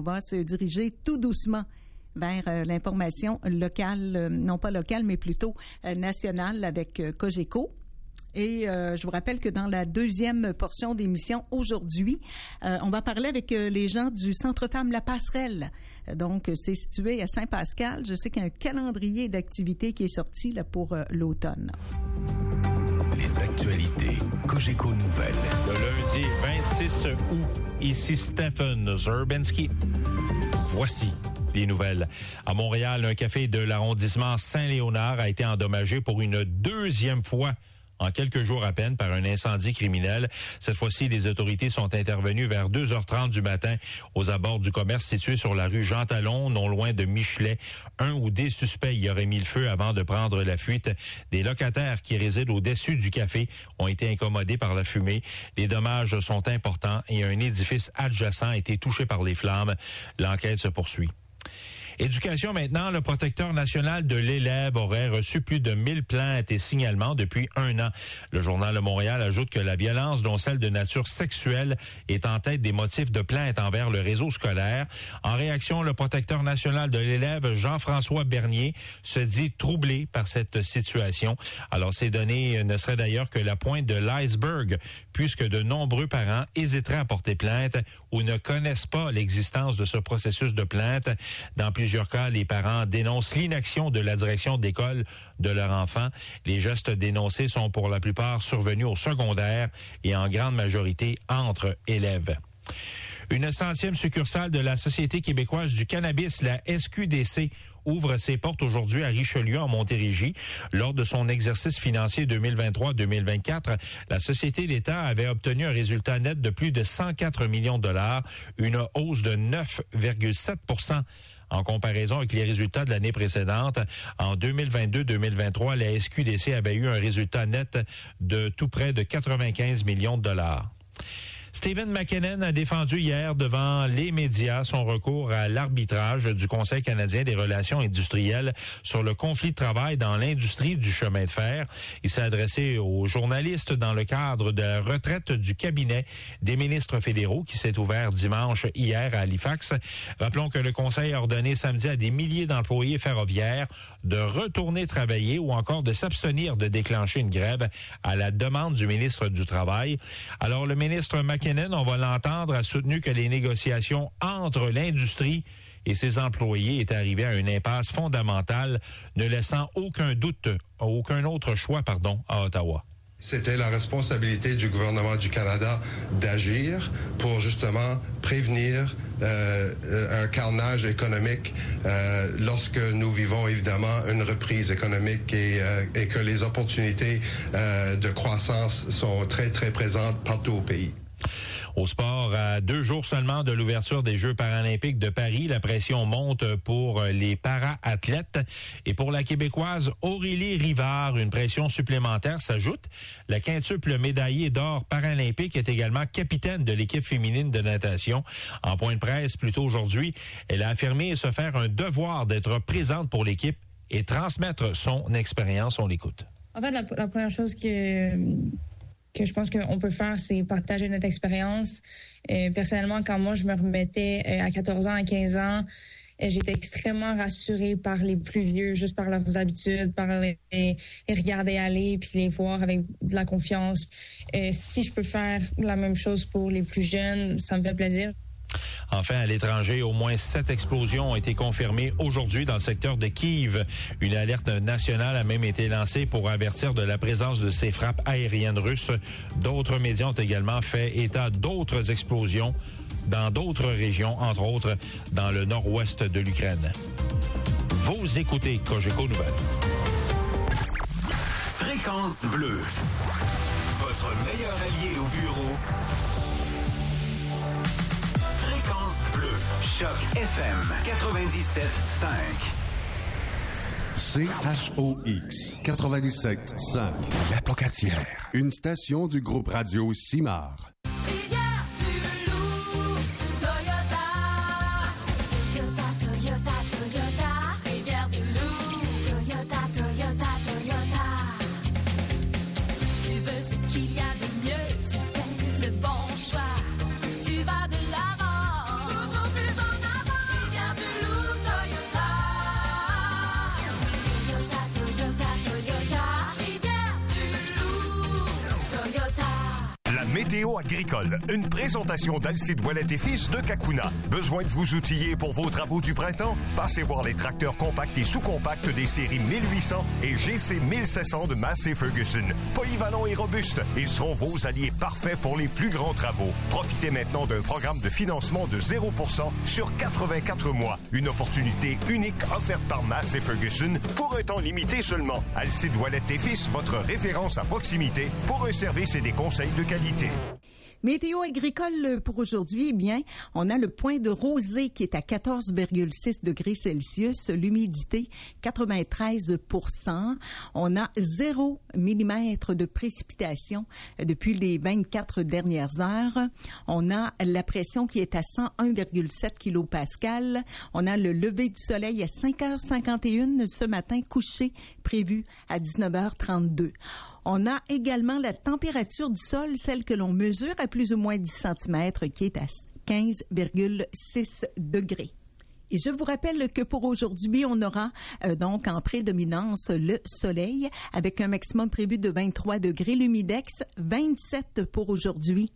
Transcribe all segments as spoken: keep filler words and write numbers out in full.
va se diriger tout doucement vers euh, l'information locale, euh, non pas locale, mais plutôt euh, nationale avec euh, Cogeco. Et euh, je vous rappelle que dans la deuxième portion d'émission aujourd'hui, euh, on va parler avec euh, les gens du Centre Femmes La Passerelle. Donc, c'est situé à Saint-Pascal. Je sais qu'il y a un calendrier d'activités qui est sorti là, pour euh, l'automne. Les actualités Cogeco Nouvelles. Le lundi vingt-six août, ici Stephen Zerbinsky. Voici les nouvelles. À Montréal, un café de l'arrondissement Saint-Léonard a été endommagé pour une deuxième fois en quelques jours à peine par un incendie criminel. Cette fois-ci, les autorités sont intervenues vers deux heures trente du matin aux abords du commerce situé sur la rue Jean-Talon, non loin de Michelet. Un ou des suspects y auraient mis le feu avant de prendre la fuite. Des locataires qui résident au-dessus du café ont été incommodés par la fumée. Les dommages sont importants et un édifice adjacent a été touché par les flammes. L'enquête se poursuit. Éducation maintenant, le protecteur national de l'élève aurait reçu plus de mille plaintes et signalements depuis un an. Le Journal de Montréal ajoute que la violence, dont celle de nature sexuelle, est en tête des motifs de plainte envers le réseau scolaire. En réaction, le protecteur national de l'élève, Jean-François Bernier, se dit troublé par cette situation. Alors, ces données ne seraient d'ailleurs que la pointe de l'iceberg, puisque de nombreux parents hésiteraient à porter plainte ou ne connaissent pas l'existence de ce processus de plainte. Dans plusieurs cas, les parents dénoncent l'inaction de la direction d'école de leur enfant. Les gestes dénoncés sont pour la plupart survenus au secondaire et en grande majorité entre élèves. Une centième succursale de la Société québécoise du cannabis, la S Q D C, ouvre ses portes aujourd'hui à Richelieu, en Montérégie. Lors de son exercice financier deux mille vingt-trois deux mille vingt-quatre, la Société d'État avait obtenu un résultat net de plus de cent quatre millions de dollars, une hausse de neuf virgule sept pour cent en comparaison avec les résultats de l'année précédente. En deux mille vingt-deux deux mille vingt-trois, la S Q D C avait eu un résultat net de tout près de quatre-vingt-quinze millions de dollars. Stephen McKinnon a défendu hier devant les médias son recours à l'arbitrage du Conseil canadien des relations industrielles sur le conflit de travail dans l'industrie du chemin de fer. Il s'est adressé aux journalistes dans le cadre de la retraite du cabinet des ministres fédéraux qui s'est ouvert dimanche hier à Halifax. Rappelons que le Conseil a ordonné samedi à des milliers d'employés ferroviaires de retourner travailler ou encore de s'abstenir de déclencher une grève à la demande du ministre du Travail. Alors, le ministre McKinnon, on va l'entendre, a soutenu que les négociations entre l'industrie et ses employés étaient arrivées à une impasse fondamentale, ne laissant aucun doute, aucun autre choix, pardon, à Ottawa. C'était la responsabilité du gouvernement du Canada d'agir pour justement prévenir euh, un carnage économique euh, lorsque nous vivons évidemment une reprise économique et, euh, et que les opportunités euh, de croissance sont très, très présentes partout au pays. Au sport, à deux jours seulement de l'ouverture des Jeux paralympiques de Paris, la pression monte pour les para-athlètes. Et pour la Québécoise Aurélie Rivard, une pression supplémentaire s'ajoute. La quintuple médaillée d'or paralympique est également capitaine de l'équipe féminine de natation. En point de presse, plus tôt aujourd'hui, elle a affirmé se faire un devoir d'être présente pour l'équipe et transmettre son expérience. On l'écoute. En fait, la, la première chose que... que je pense qu'on peut faire, c'est partager notre expérience. Euh, personnellement, quand moi, je me remettais euh, à quatorze ans, à quinze ans, euh, j'étais extrêmement rassurée par les plus vieux, juste par leurs habitudes, par les, les regarder aller, puis les voir avec de la confiance. Euh, si je peux faire la même chose pour les plus jeunes, ça me fait plaisir. Enfin, à l'étranger, au moins sept explosions ont été confirmées aujourd'hui dans le secteur de Kiev. Une alerte nationale a même été lancée pour avertir de la présence de ces frappes aériennes russes. D'autres médias ont également fait état d'autres explosions dans d'autres régions, entre autres dans le nord-ouest de l'Ukraine. Vous écoutez Cogeco Nouvelles. Fréquence bleue. Votre meilleur allié au bureau. Choc F M quatre-vingt-dix-sept cinq. C H O X quatre-vingt-dix-sept cinq. La Pocatière. Une station du groupe radio Simard. Le bon choix, tu vas de l'avant, toujours plus en avant. agricole. Une présentation d'Alcide Ouellet et Fils de Kakuna. Besoin de vous outiller pour vos travaux du printemps? Passez voir les tracteurs compacts et sous-compacts des séries mille huit cents et G C mille sept cents de Massey Ferguson. Polyvalents et robustes, ils seront vos alliés parfaits pour les plus grands travaux. Profitez maintenant d'un programme de financement de zéro pour cent sur quatre-vingt-quatre mois. Une opportunité unique offerte par Massey Ferguson pour un temps limité seulement. Alcide Ouellet et Fils, votre référence à proximité pour un service et des conseils de qualité. Météo agricole pour aujourd'hui, eh bien, on a le point de rosée qui est à quatorze virgule six degrés Celsius, l'humidité quatre-vingt-treize pour cent. On a zéro millimètre de précipitation depuis les vingt-quatre dernières heures. On a la pression qui est à cent un virgule sept kilopascales. On a le lever du soleil à cinq heures cinquante et une ce matin, coucher prévu à dix-neuf heures trente-deux. On a également la température du sol, celle que l'on mesure à plus ou moins dix centimètres, qui est à quinze virgule six degrés. Et je vous rappelle que pour aujourd'hui, on aura euh, donc en prédominance le soleil avec un maximum prévu de vingt-trois degrés, l'humidex vingt-sept pour aujourd'hui.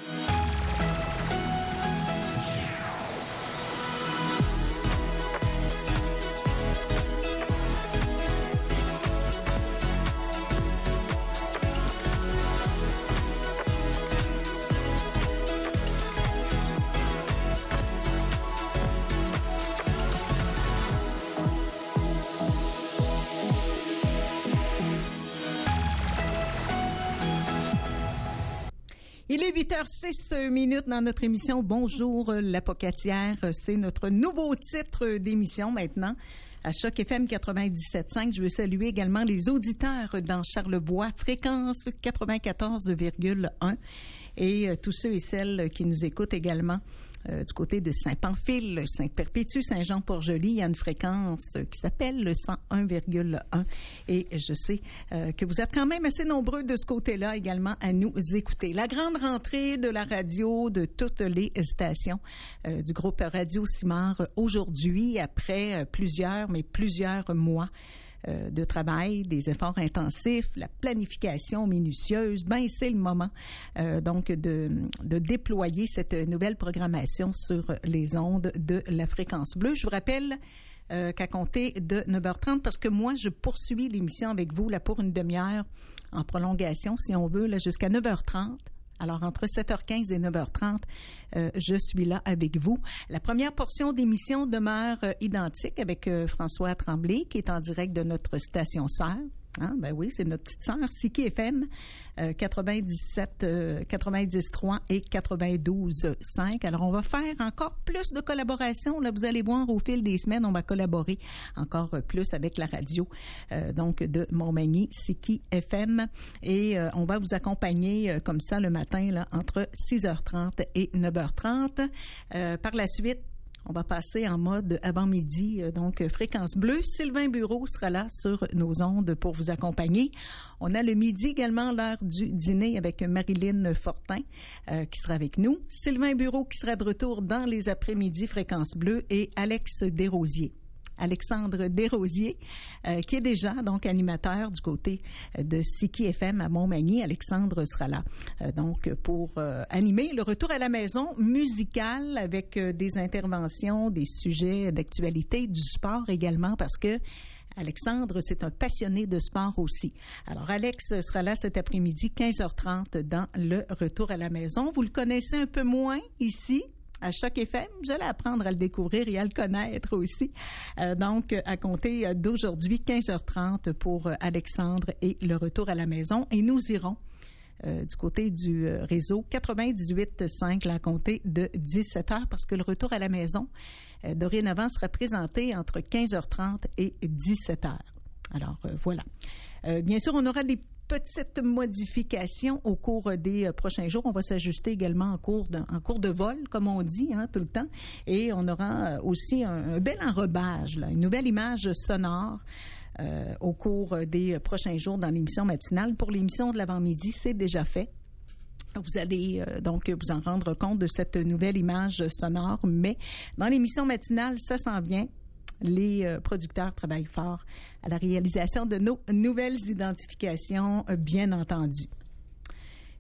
Il est huit heures six minutes dans notre émission Bonjour l'Apocatière. C'est notre nouveau titre d'émission maintenant. À Choc F M quatre-vingt-dix-sept virgule cinq, je veux saluer également les auditeurs dans Charlevoix, fréquence quatre-vingt-quatorze virgule un, et tous ceux et celles qui nous écoutent également Euh, du côté de Saint-Pamphile, Sainte-Perpétue, Saint-Jean-Port-Joli, il y a une fréquence qui s'appelle le cent un virgule un. Et je sais euh, que vous êtes quand même assez nombreux de ce côté-là également à nous écouter. La grande rentrée de la radio de toutes les stations euh, du groupe Radio Simard aujourd'hui, après euh, plusieurs, mais plusieurs mois Euh, de travail, des efforts intensifs, la planification minutieuse, ben c'est le moment euh, donc de, de déployer cette nouvelle programmation sur les ondes de la fréquence bleue. Je vous rappelle euh, qu'à compter de neuf heures trente, parce que moi, je poursuis l'émission avec vous là pour une demi-heure en prolongation, si on veut, là, jusqu'à neuf heures trente. Alors, entre sept heures quinze et neuf heures trente, euh, je suis là avec vous. La première portion d'émission demeure euh, identique avec euh, François Tremblay, qui est en direct de notre station sœur. Hein? Ben oui, c'est notre petite sœur, Siki F M, euh, quatre-vingt-dix-sept, euh, quatre-vingt-dix trois et quatre-vingt-douze cinq. Alors, on va faire encore plus de collaboration. Là, vous allez voir, au fil des semaines, on va collaborer encore plus avec la radio euh, donc de Montmagny, Siki F M. Et euh, on va vous accompagner euh, comme ça le matin là, entre six heures trente et neuf heures trente. Euh, par la suite, on va passer en mode avant-midi, donc fréquence bleue. Sylvain Bureau sera là sur nos ondes pour vous accompagner. On a le midi également, l'heure du dîner avec Marilyn Fortin euh, qui sera avec nous. Sylvain Bureau qui sera de retour dans les après-midi fréquence bleue et Alex Desrosiers. Alexandre Desrosiers, euh, qui est déjà donc animateur du côté de Siki F M à Montmagny. Alexandre sera là euh, donc pour euh, animer le retour à la maison musical avec euh, des interventions, des sujets d'actualité, du sport également, parce que Alexandre, c'est un passionné de sport aussi. Alors, Alex sera là cet après-midi, quinze heures trente, dans le retour à la maison. Vous le connaissez un peu moins ici, à Choc F M, vous allez apprendre à le découvrir et à le connaître aussi. Euh, donc, à compter d'aujourd'hui, quinze heures trente pour Alexandre et le retour à la maison. Et nous irons euh, du côté du réseau quatre-vingt-dix-huit virgule cinq, là, à compter de dix-sept heures, parce que le retour à la maison, euh, dorénavant, sera présenté entre quinze heures trente et dix-sept heures. Alors, euh, voilà. Euh, bien sûr, on aura des petite modification au cours des prochains jours. On va s'ajuster également en cours de, en cours de vol, comme on dit, hein, tout le temps. Et on aura aussi un, un bel enrobage, là, une nouvelle image sonore euh, au cours des prochains jours dans l'émission matinale. Pour l'émission de l'avant-midi, c'est déjà fait. Vous allez euh, donc vous en rendre compte de cette nouvelle image sonore, mais dans l'émission matinale, ça s'en vient. Les euh, producteurs travaillent fort à la réalisation de nos nouvelles identifications, euh, bien entendu.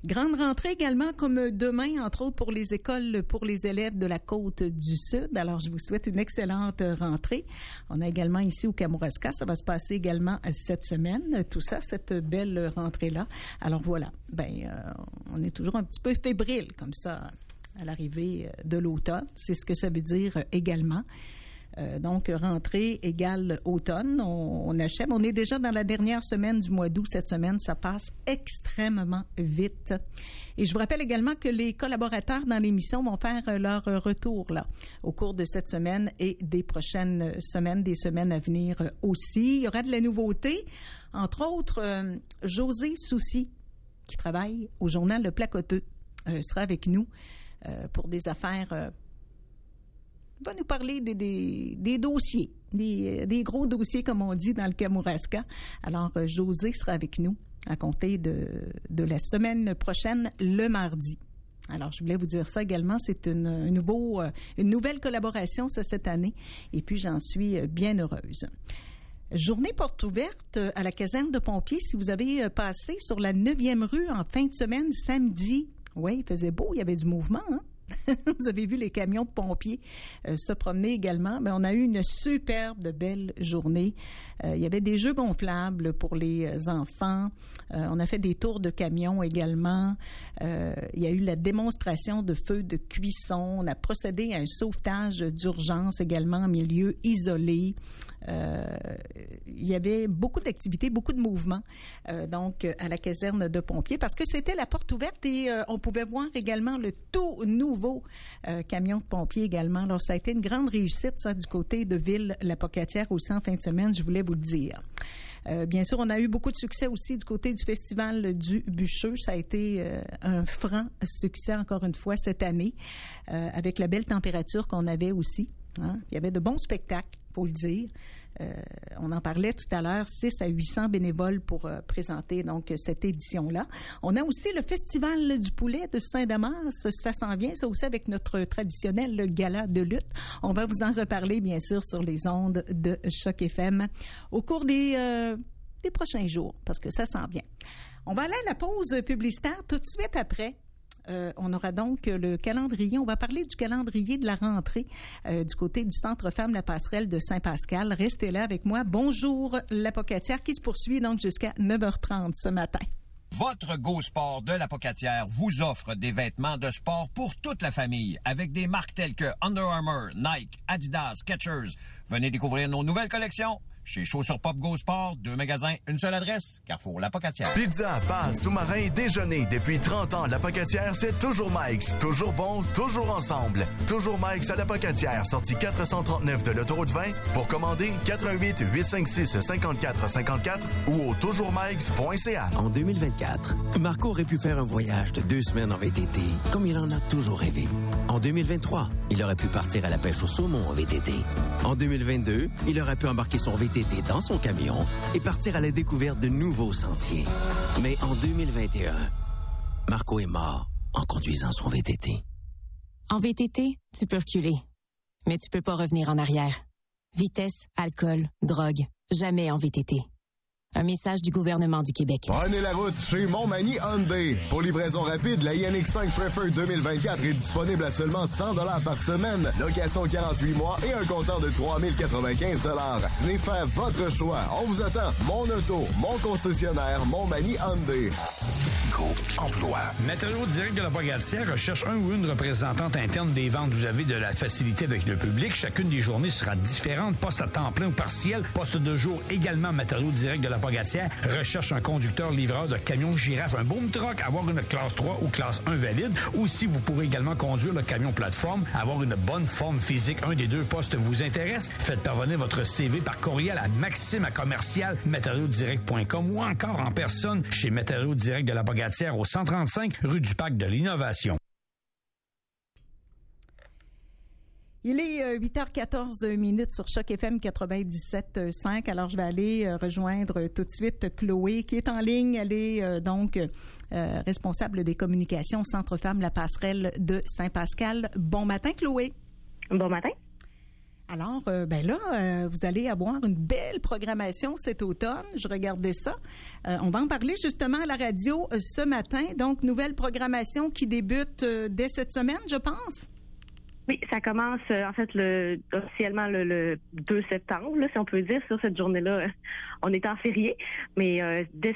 Grande rentrée également, comme demain, entre autres pour les écoles, pour les élèves de la côte du Sud. Alors, je vous souhaite une excellente rentrée. On a également ici au Kamouraska, ça va se passer également cette semaine. Tout ça, cette belle rentrée-là. Alors voilà, ben, euh, on est toujours un petit peu fébrile comme ça à l'arrivée de l'automne. C'est ce que ça veut dire également. Euh, donc, rentrée égale automne. On, on achève. On est déjà dans la dernière semaine du mois d'août. Cette semaine, ça passe extrêmement vite. Et je vous rappelle également que les collaborateurs dans l'émission vont faire leur retour là au cours de cette semaine et des prochaines semaines, des semaines à venir aussi. Il y aura de la nouveauté. Entre autres, euh, José Soucy, qui travaille au journal Le Placoteux, euh, sera avec nous euh, pour des affaires... Euh, va nous parler des, des, des dossiers, des, des gros dossiers, comme on dit dans le Kamouraska. Alors, euh, José sera avec nous à compter de, de la semaine prochaine, le mardi. Alors, je voulais vous dire ça également. C'est une, un nouveau, euh, une nouvelle collaboration, ça, cette année. Et puis, j'en suis bien heureuse. Journée porte ouverte à la caserne de pompiers. Si vous avez passé sur la neuvième rue en fin de semaine, samedi, oui, il faisait beau, il y avait du mouvement, hein? Vous avez vu les camions de pompiers euh, se promener également. Mais on a eu une superbe, de belle journée. Euh, il y avait des jeux gonflables pour les enfants. Euh, on a fait des tours de camions également. Euh, il y a eu la démonstration de feux de cuisson. On a procédé à un sauvetage d'urgence également en milieu isolé. Euh, il y avait beaucoup d'activités, beaucoup de mouvements, euh, donc à la caserne de pompiers, parce que c'était la porte ouverte et euh, on pouvait voir également le tout nouveau euh, camion de pompiers également. Alors, ça a été une grande réussite, ça, du côté de Ville-la-Pocatière aussi en fin de semaine, je voulais vous le dire. Euh, bien sûr, on a eu beaucoup de succès aussi du côté du Festival du Bûcheux. Ça a été euh, un franc succès, encore une fois, cette année, euh, avec la belle température qu'on avait aussi. Hein? Il y avait de bons spectacles, il faut le dire. Euh, on en parlait tout à l'heure, six à huit cents bénévoles pour euh, présenter donc cette édition-là. On a aussi le Festival du poulet de Saint-Damas. Ça s'en vient, ça aussi, avec notre traditionnel gala de lutte. On va vous en reparler, bien sûr, sur les ondes de Choc F M au cours des, euh, des prochains jours, parce que ça s'en vient. On va aller à la pause publicitaire tout de suite après. Euh, on aura donc le calendrier. On va parler du calendrier de la rentrée euh, du côté du Centre Femmes La Passerelle de Saint-Pascal. Restez là avec moi. Bonjour, la Pocatière, qui se poursuit donc jusqu'à neuf heures trente ce matin. Votre Go Sport de la Pocatière vous offre des vêtements de sport pour toute la famille avec des marques telles que Under Armour, Nike, Adidas, Skechers. Venez découvrir nos nouvelles collections. Chez Chaussures Pop Go Sport, deux magasins, une seule adresse, Carrefour La Pocatière. Pizza, pâtes, sous-marin, déjeuner. Depuis trente ans, La Pocatière, c'est toujours Mike's. Toujours bon, toujours ensemble. Toujours Mike's à La Pocatière, sortie quatre cent trente-neuf de l'autoroute vingt. Pour commander, quatre un huit, huit cinq six, cinq quatre cinq quatre ou au toujours mikes point c a. En deux mille vingt-quatre, Marco aurait pu faire un voyage de deux semaines en V T T, comme il en a toujours rêvé. En deux mille vingt-trois, il aurait pu partir à la pêche au saumon en V T T. En deux mille vingt-deux, il aurait pu embarquer son V T T dans son camion et partir à la découverte de nouveaux sentiers. Mais en deux mille vingt et un, Marco est mort en conduisant son V T T. En V T T, tu peux reculer, mais tu peux pas revenir en arrière. Vitesse, alcool, drogue, jamais en V T T. Un message du gouvernement du Québec. Prenez la route chez Montmagny Hyundai. Pour livraison rapide, la Ioniq cinq Preferred deux mille vingt-quatre est disponible à seulement cent dollars par semaine. Location quarante-huit mois et un compteur de trois mille quatre-vingt-quinze dollars. Venez faire votre choix. On vous attend. Mon auto, mon concessionnaire, Montmagny Hyundai. Groupe Emploi. Matériaux Direct de la Pocatière recherche un ou une représentante interne des ventes. Vous avez de la facilité avec le public. Chacune des journées sera différente. Poste à temps plein ou partiel. Poste de jour également. Matériaux Direct de la Pocatière recherche un conducteur-livreur de camion girafe, un boom truck, avoir une classe trois ou classe un valide. Aussi, vous pourrez également conduire le camion plateforme, avoir une bonne forme physique. Un des deux postes vous intéresse? Faites parvenir votre C V par courriel à maxime à commercial matériaux direct point com ou encore en personne chez Matériaux Direct de la Pocatière au cent trente-cinq rue du Parc de l'Innovation. Il est huit heures quatorze minutes sur Choc F M quatre-vingt-dix-sept virgule cinq. Alors, je vais aller rejoindre tout de suite Chloé, qui est en ligne. Elle est euh, donc euh, responsable des communications au Centre Femmes La Passerelle de Saint-Pascal. Bon matin, Chloé. Bon matin. Alors, euh, ben là, euh, vous allez avoir une belle programmation cet automne. Je regardais ça. Euh, on va en parler justement à la radio euh, ce matin. Donc, nouvelle programmation qui débute euh, dès cette semaine, je pense. Oui, ça commence euh, en fait le officiellement le, le deux septembre, là, si on peut dire. Sur cette journée-là, euh, on est en férié, mais euh, dès